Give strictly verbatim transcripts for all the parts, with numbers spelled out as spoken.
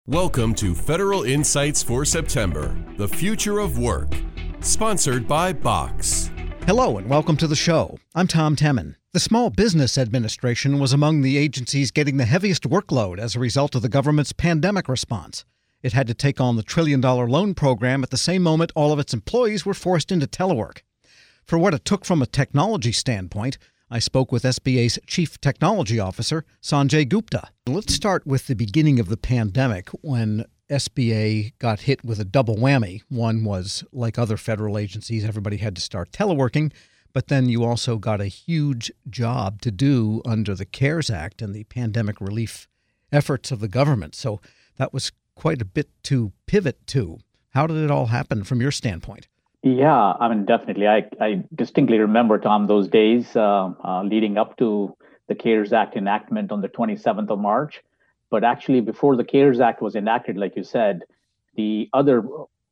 Welcome to Federal Insights for September, the future of work, sponsored by Box. Hello and welcome to the show. I'm Tom Temin. The Small Business Administration was among the agencies getting the heaviest workload as a result of the government's pandemic response. It had to take on the trillion-dollar loan program at the same moment all of its employees were forced into telework. For what it took from a technology standpoint, I spoke with S B A's Chief Technology Officer, Sanjay Gupta. Let's start with the beginning of the pandemic when S B A got hit with a double whammy. One was, like other federal agencies, everybody had to start teleworking, but then you also got a huge job to do under the CARES Act and the pandemic relief efforts of the government. So that was quite a bit to pivot to. How did it all happen from your standpoint? Yeah, I mean, definitely. I, I distinctly remember, Tom, those days uh, uh, leading up to the CARES Act enactment on the twenty-seventh of March. But actually, before the CARES Act was enacted, like you said, the other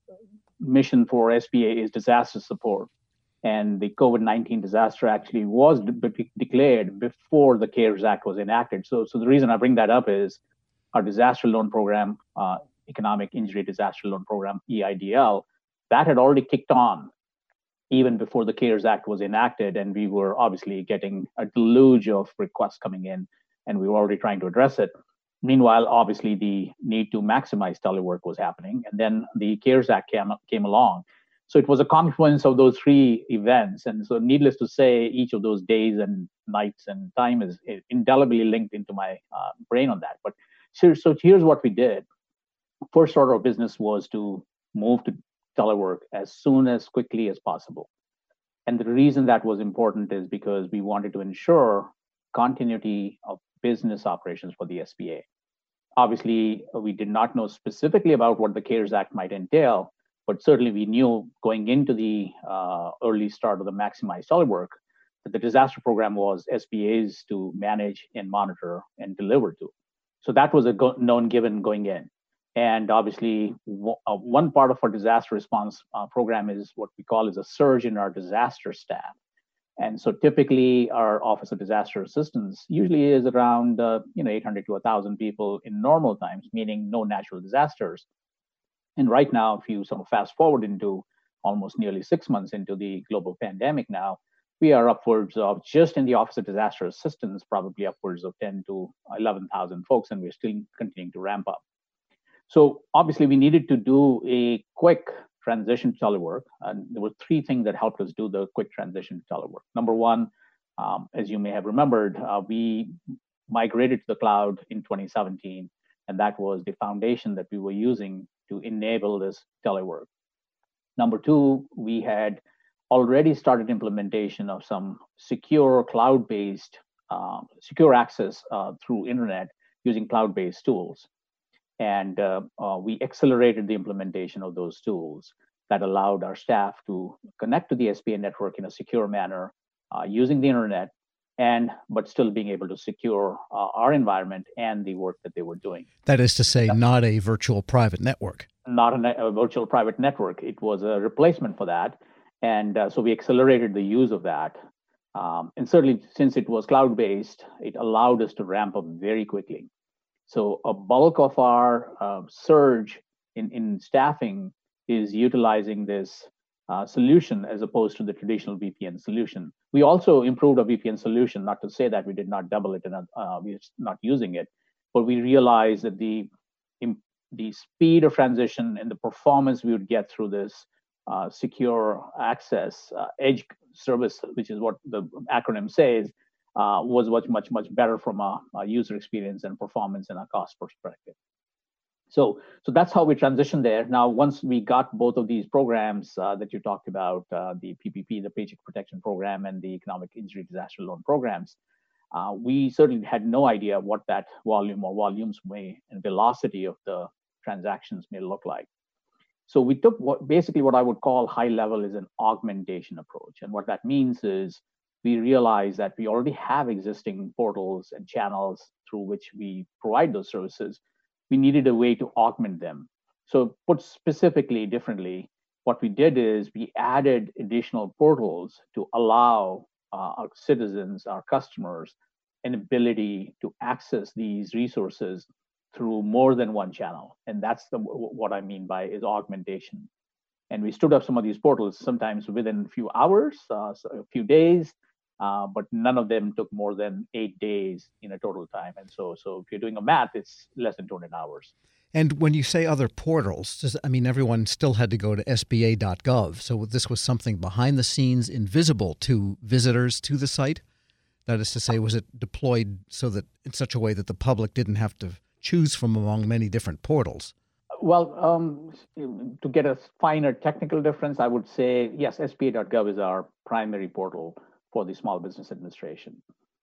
mission for S B A is disaster support. And the COVID nineteen disaster actually was de- declared before the CARES Act was enacted. So, so the reason I bring that up is our disaster loan program, uh, Economic Injury Disaster Loan Program, E I D L, that had already kicked on even before the CARES Act was enacted. And we were obviously getting a deluge of requests coming in, and we were already trying to address it. Meanwhile, obviously, the need to maximize telework was happening. And then the CARES Act came, came along. So it was a confluence of those three events. And so needless to say, each of those days and nights and time is indelibly linked into my uh, brain on that. But so, so here's what we did. First order of business was to move to telework as soon as quickly as possible. And the reason that was important is because we wanted to ensure continuity of business operations for the S B A. Obviously, we did not know specifically about what the CARES Act might entail, but certainly we knew going into the uh, early start of the Maximize Telework that the disaster program was S B A's to manage and monitor and deliver to. So that was a go- known given going in. And obviously, w- uh, one part of our disaster response uh, program is what we call is a surge in our disaster staff. And so typically our Office of Disaster Assistance usually is around uh, you know eight hundred to one thousand people in normal times, meaning no natural disasters. And right now, if you sort of fast forward into almost nearly six months into the global pandemic now, we are upwards of, just in the Office of Disaster Assistance, probably upwards of ten to eleven thousand folks, and we're still continuing to ramp up. So obviously, we needed to do a quick transition to telework. And there were three things that helped us do the quick transition to telework. Number one, um, as you may have remembered, uh, we migrated to the cloud in twenty seventeen, and that was the foundation that we were using to enable this telework. Number two, we had already started implementation of some secure cloud-based, uh, secure access uh, through internet using cloud-based tools. And uh, uh, we accelerated the implementation of those tools that allowed our staff to connect to the S B A network in a secure manner uh, using the internet, and but still being able to secure uh, our environment and the work that they were doing. That is to say, That's not a virtual private network. Not a, ne- a virtual private network. It was a replacement for that. And uh, so we accelerated the use of that. Um, and certainly, since it was cloud-based, it allowed us to ramp up very quickly. So a bulk of our uh, surge in, in staffing is utilizing this uh, solution as opposed to the traditional V P N solution. We also improved our V P N solution, not to say that we did not double it and uh, we're not using it, but we realized that the, the speed of transition and the performance we would get through this uh, secure access uh, edge service, which is what the acronym says, Uh, was much, much, much better from a, a user experience and performance and a cost perspective. So, so that's how we transitioned there. Now, once we got both of these programs uh, that you talked about, uh, the P P P, the Paycheck Protection Program, and the Economic Injury Disaster Loan Programs, uh, we certainly had no idea what that volume or volumes may and velocity of the transactions may look like. So we took what basically what I would call high level is an augmentation approach. And what that means is we realize that we already have existing portals and channels through which we provide those services. We needed a way to augment them. So put specifically differently, what we did is we added additional portals to allow uh, our citizens, our customers, an ability to access these resources through more than one channel. And that's the, what I mean by is augmentation. And we stood up some of these portals sometimes within a few hours, uh, so a few days, uh, but none of them took more than eight days in a total time. And so, so if you're doing a math, it's less than two hundred hours. And when you say other portals, does, I mean, everyone still had to go to S B A dot gov. So this was something behind the scenes, invisible to visitors to the site? That is to say, was it deployed so that in such a way that the public didn't have to choose from among many different portals? Well, um, to get a finer technical difference, I would say, yes, S B A dot gov is our primary portal for the Small Business Administration.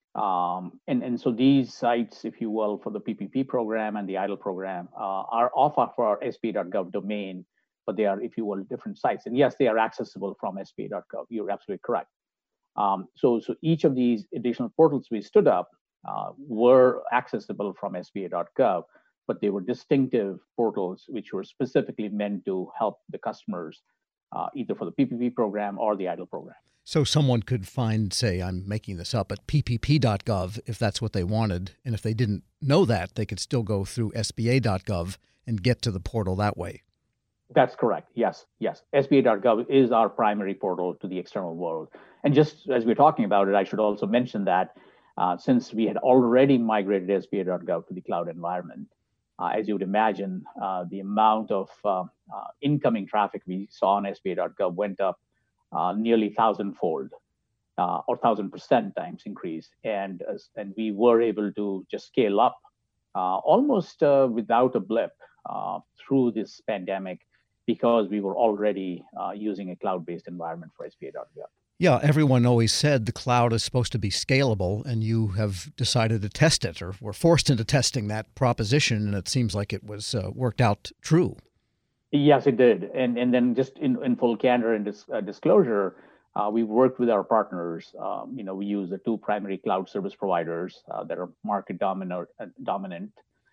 Um, and, and so these sites, if you will, for the P P P program and the EIDL program uh, are off of our S B A dot gov domain, but they are, if you will, different sites. And yes, they are accessible from S B A dot gov. You're absolutely correct. Um, so, so each of these additional portals we stood up uh, were accessible from S B A dot gov, but they were distinctive portals which were specifically meant to help the customers uh, either for the P P P program or the EIDL program. So someone could find, say, I'm making this up, at P P P dot gov if that's what they wanted. And if they didn't know that, they could still go through S B A dot gov and get to the portal that way. That's correct. Yes, yes. S B A dot gov is our primary portal to the external world. And just as we're talking about it, I should also mention that uh, since we had already migrated S B A dot gov to the cloud environment, uh, as you would imagine, uh, the amount of uh, uh, incoming traffic we saw on S B A dot gov went up uh, nearly thousandfold uh, or thousand percent times increase. And, uh, and we were able to just scale up uh, almost uh, without a blip uh, through this pandemic, because we were already uh, using a cloud-based environment for S B A dot gov. Yeah, everyone always said the cloud is supposed to be scalable, and you have decided to test it, or were forced into testing that proposition, and it seems like it was uh, worked out true. Yes, it did. And and then just in, in full candor and dis, uh, disclosure, uh, we worked with our partners. Um, you know, we use the two primary cloud service providers uh, that are market dominant, uh, dominant.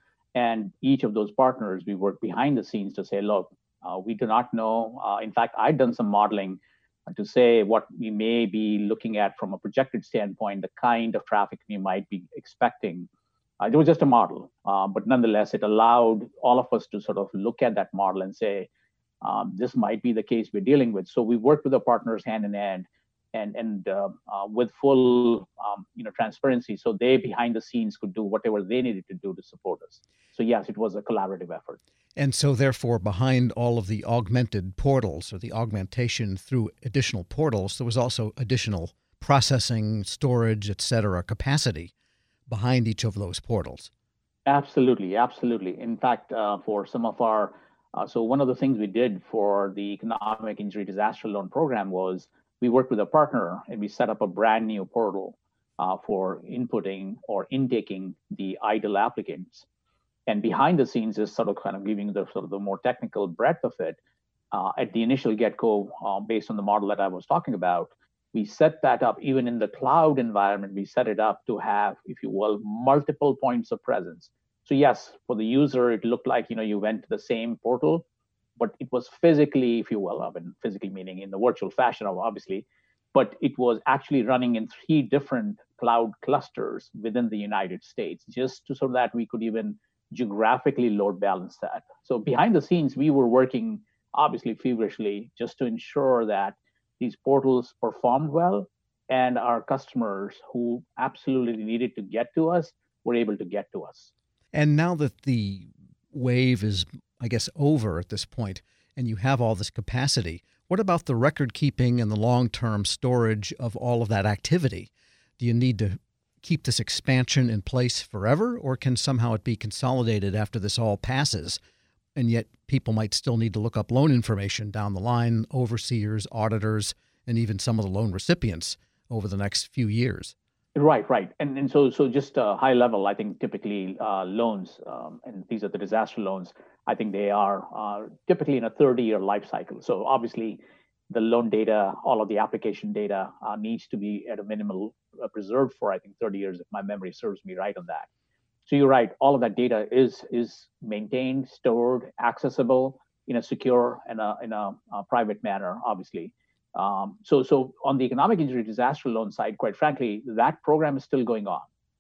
And each of those partners, we worked behind the scenes to say, look, Uh, we do not know. Uh, in fact, I've done some modeling to say what we may be looking at from a projected standpoint, the kind of traffic we might be expecting. Uh, it was just a model, uh, but nonetheless, it allowed all of us to sort of look at that model and say, um, this might be the case we're dealing with. So we worked with our partners hand in hand and, and uh, uh, with full um, you know, transparency, so they behind the scenes could do whatever they needed to do to support us. So yes, it was a collaborative effort. And so therefore, behind all of the augmented portals or the augmentation through additional portals, there was also additional processing, storage, et cetera, capacity behind each of those portals. Absolutely, absolutely. In fact, uh, for some of our, uh, so one of the things we did for the Economic Injury Disaster Loan Program was we worked with a partner and we set up a brand new portal uh, for inputting or intaking the EIDL applicants. And behind the scenes is sort of kind of giving the sort of the more technical breadth of it. Uh, at the initial get-go, uh, based on the model that I was talking about, we set that up even in the cloud environment. We set it up to have, if you will, multiple points of presence. So yes, for the user, it looked like you know you went to the same portal, but it was physically, if you will, I mean, physically meaning in the virtual fashion, obviously, but it was actually running in three different cloud clusters within the United States, just to so that we could even geographically load balance that. So behind the scenes, we were working obviously feverishly just to ensure that these portals performed well and our customers who absolutely needed to get to us were able to get to us. And now that the wave is, I guess, over at this point, and you have all this capacity, what about the record keeping and the long-term storage of all of that activity? Do you need to keep this expansion in place forever, or can somehow it be consolidated after this all passes, and yet people might still need to look up loan information down the line, overseers, auditors, and even some of the loan recipients over the next few years? Right, right. And and so so just uh, high level, I think typically uh, loans, um, and these are the disaster loans, I think they are uh, typically in a thirty-year life cycle. So obviously, the loan data, all of the application data uh, needs to be at a minimal uh, preserved for, I think, thirty years, if my memory serves me right on that. So you're right, all of that data is is maintained, stored, accessible in a secure and a, in a, a private manner, obviously. Um, so, so on the economic injury disaster loan side, quite frankly, that program is still going on.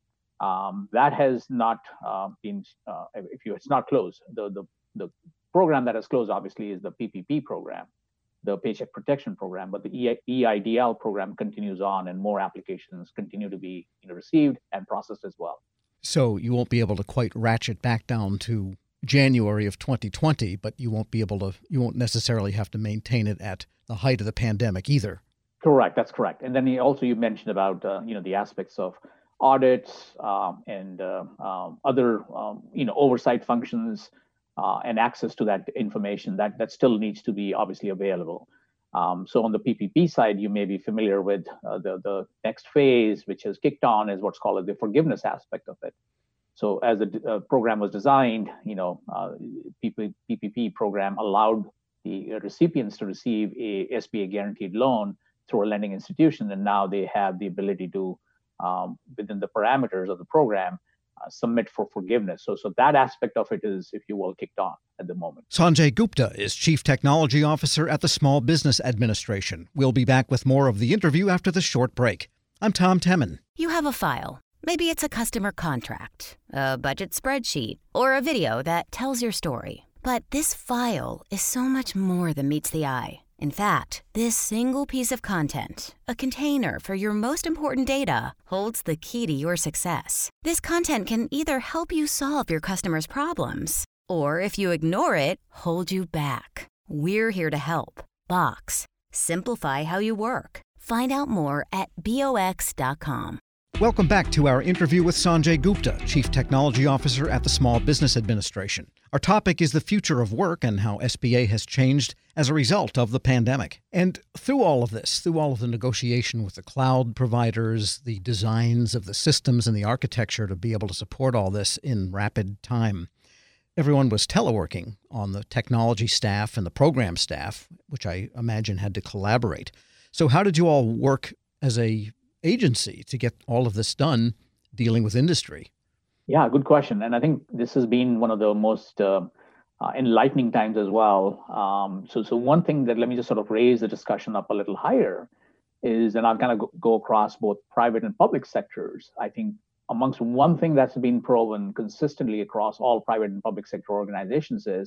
Um, that has not uh, been, uh, if you, it's not closed. The, the, the program that has closed, obviously, is the P P P program, the Paycheck Protection Program, but the E I D L program continues on, and more applications continue to be you know, received and processed as well. So you won't be able to quite ratchet back down to January of twenty twenty, but you won't be able to, you won't necessarily have to maintain it at the height of the pandemic either. Correct. That's correct. And then also you mentioned about, uh, you know, the aspects of audits um, and uh, um, other, um, you know, oversight functions uh, and access to that information that, that still needs to be obviously available. Um, so on the P P P side, you may be familiar with uh, the, the next phase, which has kicked on, is what's called the forgiveness aspect of it. So as the uh, program was designed, you know, uh, P P P program allowed the recipients to receive a S B A guaranteed loan through a lending institution, and now they have the ability to, um, within the parameters of the program, uh, submit for forgiveness. So, so that aspect of it is, if you will, kicked on at the moment. Sanjay Gupta is Chief Technology Officer at the Small Business Administration. We'll be back with more of the interview after this short break. I'm Tom Temin. You have a file. Maybe it's a customer contract, a budget spreadsheet, or a video that tells your story. But this file is so much more than meets the eye. In fact, this single piece of content, a container for your most important data, holds the key to your success. This content can either help you solve your customers' problems, or if you ignore it, hold you back. We're here to help. Box. Simplify how you work. Find out more at box dot com. Welcome back to our interview with Sanjay Gupta, Chief Technology Officer at the Small Business Administration. Our topic is the future of work and how S B A has changed as a result of the pandemic. And through all of this, through all of the negotiation with the cloud providers, the designs of the systems and the architecture to be able to support all this in rapid time, everyone was teleworking on the technology staff and the program staff, which I imagine had to collaborate. So how did you all work as a agency to get all of this done dealing with industry? Yeah, good question. And I think this has been one of the most uh, uh, enlightening times as well. Um, so, so one thing that let me just sort of raise the discussion up a little higher is, and I'll kind of go, go across both private and public sectors. I think amongst one thing that's been proven consistently across all private and public sector organizations is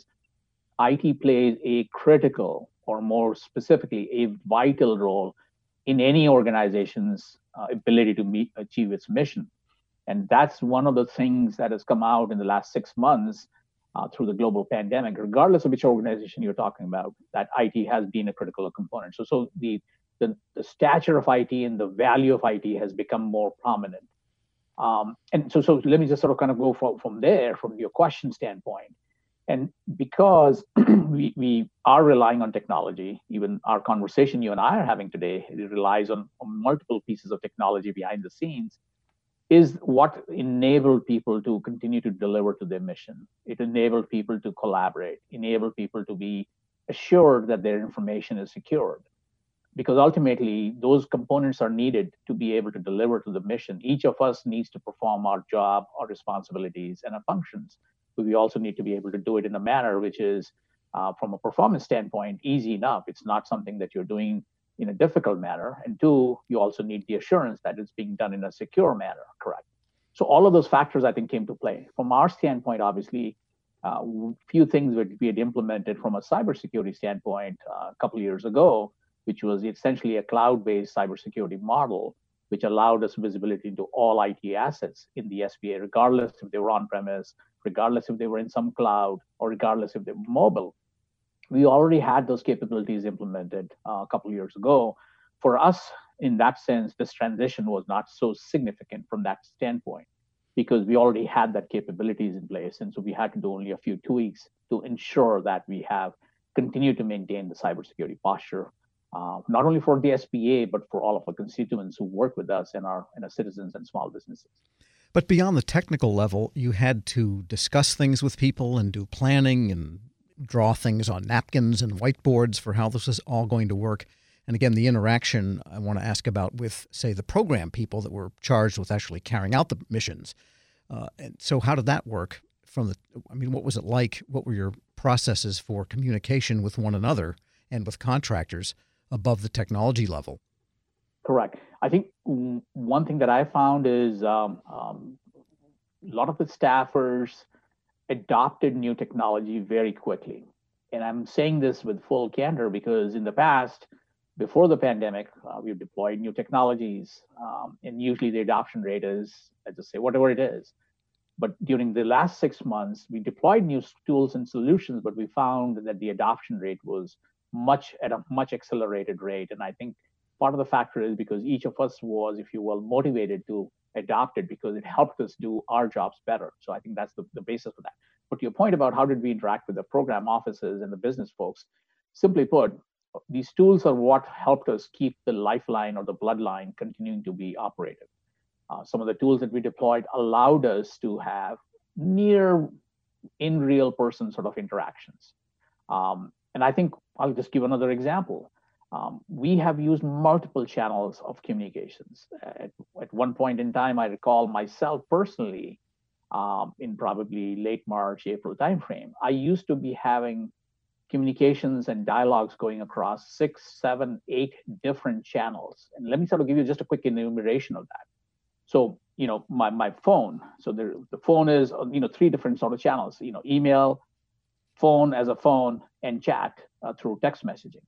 I T plays a critical, or more specifically, a vital role in any organization's uh, ability to meet, achieve its mission. And that's one of the things that has come out in the last six months uh, through the global pandemic, regardless of which organization you're talking about, that I T has been a critical component. So, so the, the, the stature of I T and the value of I T has become more prominent. Um, and so, so let me just sort of kind of go from, from there, from your question standpoint. And because we, we are relying on technology, even our conversation you and I are having today, it relies on, on multiple pieces of technology behind the scenes, is what enabled people to continue to deliver to their mission. It enabled people to collaborate, enabled people to be assured that their information is secured. Because ultimately, those components are needed to be able to deliver to the mission. Each of us needs to perform our job, our responsibilities, and our functions. But we also need to be able to do it in a manner which is, uh, from a performance standpoint, easy enough. It's not something that you're doing in a difficult manner. And two, you also need the assurance that it's being done in a secure manner, correct? So all of those factors, I think, came to play. From our standpoint, obviously, a uh, few things that we had implemented from a cybersecurity standpoint uh, a couple of years ago, which was essentially a cloud-based cybersecurity model, which allowed us visibility into all I T assets in the S B A, regardless if they were on-premise, regardless if they were in some cloud, or regardless if they were mobile. We already had those capabilities implemented uh, a couple of years ago. For us, in that sense, this transition was not so significant from that standpoint, because we already had that capabilities in place. And so we had to do only a few tweaks to ensure that we have continued to maintain the cybersecurity posture, uh, not only for the S B A, but for all of our constituents who work with us and our, and our citizens and small businesses. But beyond the technical level, you had to discuss things with people and do planning and draw things on napkins and whiteboards for how this is all going to work. And again, the interaction I want to ask about with, say, the program people that were charged with actually carrying out the missions. Uh, and so how did that work from the, I mean, what was it like? What were your processes for communication with one another and with contractors above the technology level? Correct. I think one thing that I found is um, um, a lot of the staffers adopted new technology very quickly. And I'm saying this with full candor because in the past, before the pandemic, uh, we've deployed new technologies, um, and usually the adoption rate is, let's just say, whatever it is. But during the last six months, we deployed new tools and solutions, but we found that the adoption rate was much at a much accelerated rate. And I think part of the factor is because each of us was, if you will, motivated to adopt it because it helped us do our jobs better. So I think that's the, the basis for that. But to your point about how did we interact with the program offices and the business folks, simply put, these tools are what helped us keep the lifeline or the bloodline continuing to be operated. Uh, some of the tools that we deployed allowed us to have near in real person sort of interactions. Um, and I think I'll just give another example. Um, we have used multiple channels of communications. At, at one point in time, I recall myself personally, um, in probably late March, April timeframe, I used to be having communications and dialogues going across six, seven, eight different channels. And let me sort of give you just a quick enumeration of that. So, you know, my, my phone, so there, the phone is, you know, three different sort of channels, you know, email, phone as a phone, and chat uh, through text messaging.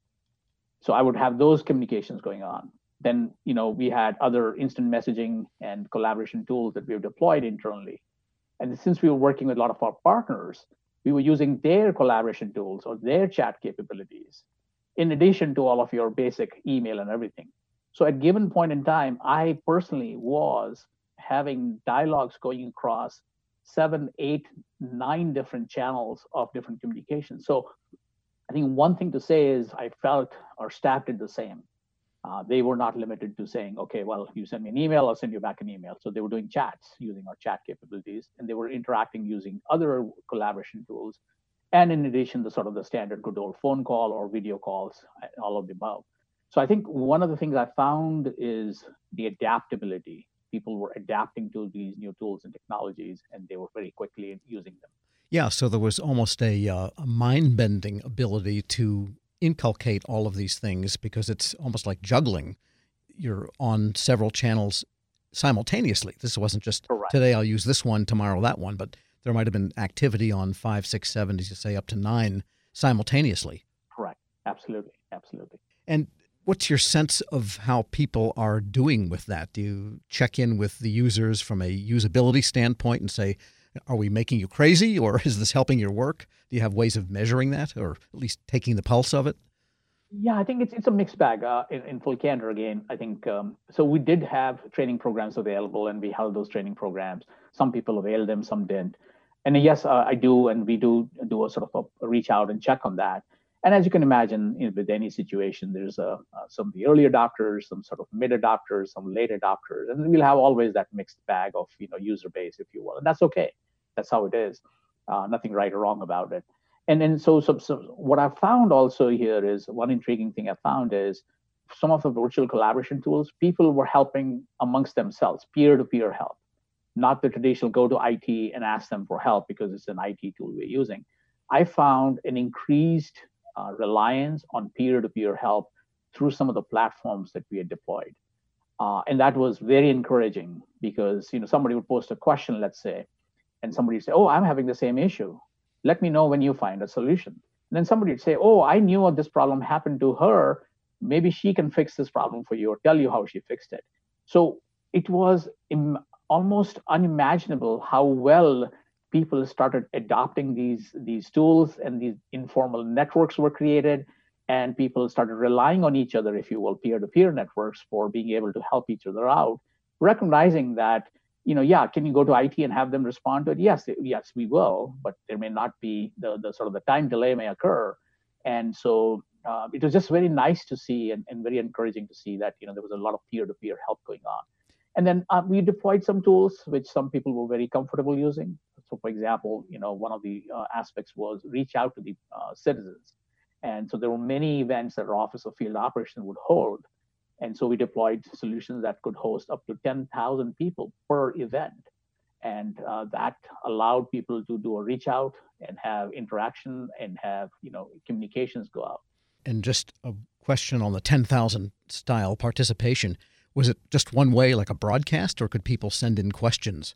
So I would have those communications going on. Then, you know, we had other instant messaging and collaboration tools that we have deployed internally. And since we were working with a lot of our partners, we were using their collaboration tools or their chat capabilities, in addition to all of your basic email and everything. So at a given point in time, I personally was having dialogues going across seven, eight, nine different channels of different communications. So I think one thing to say is I felt our staff did the same. Uh, they were not limited to saying, okay, well, you send me an email, I'll send you back an email. So they were doing chats using our chat capabilities, and they were interacting using other collaboration tools. And in addition, the sort of the standard good old phone call or video calls, all of the above. So I think one of the things I found is the adaptability. People were adapting to these new tools and technologies, and they were very quickly using them. Yeah, so there was almost a, uh, a mind-bending ability to inculcate all of these things because it's almost like juggling. You're on several channels simultaneously. This wasn't just Correct. Today I'll use this one, tomorrow that one, but there might have been activity on five, six, seven, as you say, up to nine simultaneously. Correct. Absolutely. Absolutely. And what's your sense of how people are doing with that? Do you check in with the users from a usability standpoint and say, are we making you crazy, or is this helping your work? Do you have ways of measuring that, or at least taking the pulse of it? Yeah, I think it's it's a mixed bag. Uh, in, in full candor, again, I think um, so. We did have training programs available, and we held those training programs. Some people availed them, some didn't. And yes, uh, I do, and we do do a sort of a, a reach out and check on that. And as you can imagine, you know, with any situation, there's a, uh, some of the early adopters, some sort of mid adopters, some late adopters, and we'll have always that mixed bag of you know user base, if you will, and that's okay. That's how it is. Uh, nothing right or wrong about it. And and so, so, so what I found also here is one intriguing thing I found is some of the virtual collaboration tools, people were helping amongst themselves, peer-to-peer help, not the traditional go to I T and ask them for help because it's an I T tool we're using. I found an increased uh, reliance on peer-to-peer help through some of the platforms that we had deployed. Uh, and that was very encouraging because you know somebody would post a question, let's say, and somebody would say, oh, I'm having the same issue. Let me know when you find a solution. And then somebody would say, oh, I knew this problem happened to her. Maybe she can fix this problem for you or tell you how she fixed it. So it was im- almost unimaginable how well people started adopting these, these tools, and these informal networks were created, and people started relying on each other, if you will, peer-to-peer networks for being able to help each other out, recognizing that you know, yeah, can you go to I T and have them respond to it? Yes, yes, we will, but there may not be the, the sort of the time delay may occur. And so uh, it was just very nice to see and, and very encouraging to see that, you know, there was a lot of peer-to-peer help going on. And then uh, we deployed some tools which some people were very comfortable using. So for example, you know, one of the uh, aspects was reach out to the uh, citizens. And so there were many events that our Office of Field Operations would hold. And so we deployed solutions that could host up to ten thousand people per event. And uh, that allowed people to do a reach out and have interaction and have, you know, communications go out. And just a question on the ten thousand style participation. Was it just one way, like a broadcast, or could people send in questions?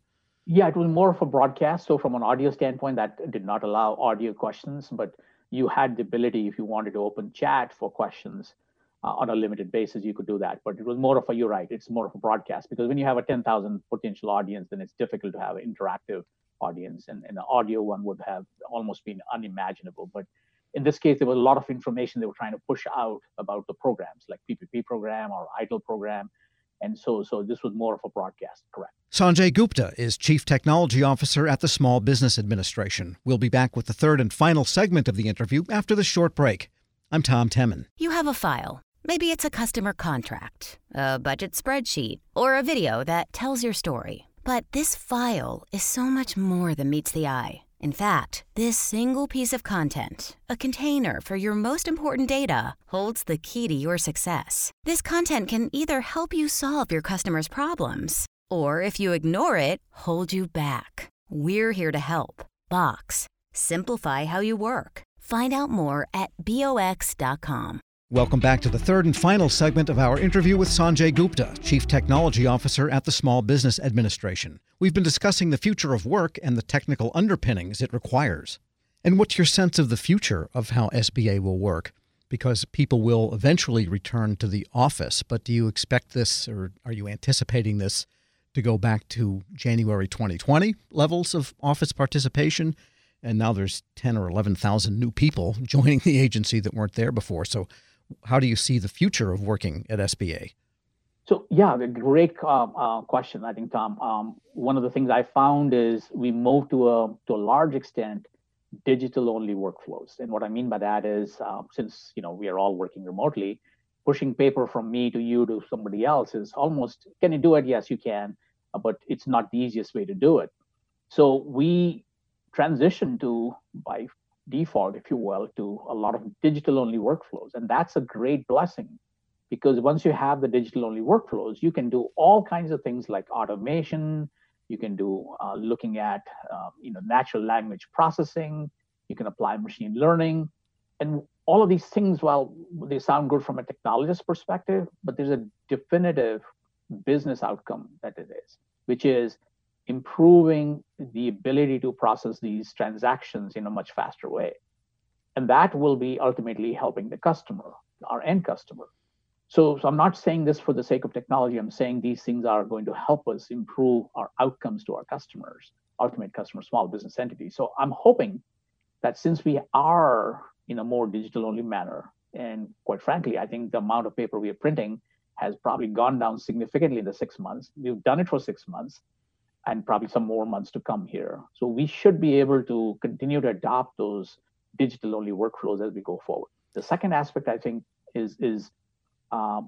Yeah, it was more of a broadcast. So from an audio standpoint, that did not allow audio questions, but you had the ability, if you wanted to open chat for questions uh, on a limited basis, you could do that. But it was more of a, you're right, it's more of a broadcast, because when you have a ten thousand potential audience, then it's difficult to have an interactive audience, and, and the audio one would have almost been unimaginable. But in this case, there was a lot of information they were trying to push out about the programs, like P P P program or EIDL program. And so, so this was more of a broadcast, correct. Sanjay Gupta is Chief Technology Officer at the Small Business Administration. We'll be back with the third and final segment of the interview after the short break. I'm Tom Temin. You have a file. Maybe it's a customer contract, a budget spreadsheet, or a video that tells your story. But this file is so much more than meets the eye. In fact, this single piece of content, a container for your most important data, holds the key to your success. This content can either help you solve your customers' problems, or if you ignore it, hold you back. We're here to help. Box. Simplify how you work. Find out more at box dot com. Welcome back to the third and final segment of our interview with Sanjay Gupta, Chief Technology Officer at the Small Business Administration. We've been discussing the future of work and the technical underpinnings it requires. And what's your sense of the future of how S B A will work? Because people will eventually return to the office, but do you expect this, or are you anticipating this, to go back to January twenty twenty levels of office participation? And now there's ten or eleven thousand new people joining the agency that weren't there before. So how do you see the future of working at S B A? So yeah, a great uh, uh, question, I think, Tom. Um, one of the things I found is we moved to a to a large extent digital-only workflows, and what I mean by that is, uh, since you know we are all working remotely, pushing paper from me to you to somebody else is almost, can you do it? Yes, you can, uh, but it's not the easiest way to do it. So we transitioned to, by default, if you will, to a lot of digital-only workflows, and that's a great blessing. Because once you have the digital-only workflows, you can do all kinds of things like automation. You can do uh, looking at uh, you know natural language processing. You can apply machine learning, and all of these things. Well, they sound good from a technologist perspective, but there's a definitive business outcome that it is, which is improving the ability to process these transactions in a much faster way, and that will be ultimately helping the customer, our end customer. So, so I'm not saying this for the sake of technology. I'm saying these things are going to help us improve our outcomes to our customers, ultimate customer, small business entities. So I'm hoping that since we are in a more digital-only manner, and quite frankly, I think the amount of paper we are printing has probably gone down significantly in the six months. We've done it for six months and probably some more months to come here. So we should be able to continue to adopt those digital-only workflows as we go forward. The second aspect, I think, is, is Um,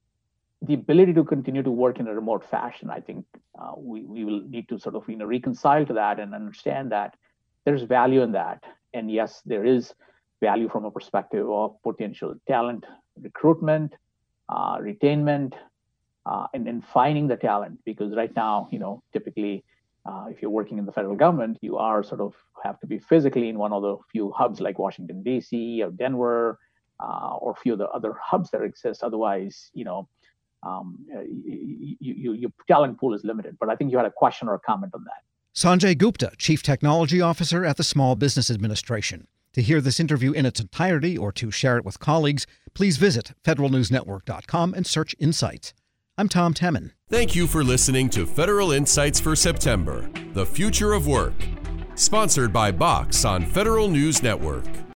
the ability to continue to work in a remote fashion. I think uh, we, we will need to sort of you know reconcile to that and understand that there's value in that. And yes, there is value from a perspective of potential talent recruitment, uh, retainment, uh, and, and finding the talent. Because right now, you know, typically, uh, if you're working in the federal government, you are sort of have to be physically in one of the few hubs like Washington, D C or Denver, Uh, or a few of the other hubs that exist. Otherwise, you know, um, you, you, your talent pool is limited. But I think you had a question or a comment on that. Sanjay Gupta, Chief Technology Officer at the Small Business Administration. To hear this interview in its entirety or to share it with colleagues, please visit federal news network dot com and search Insights. I'm Tom Temin. Thank you for listening to Federal Insights for September, The Future of Work, sponsored by Box on Federal News Network.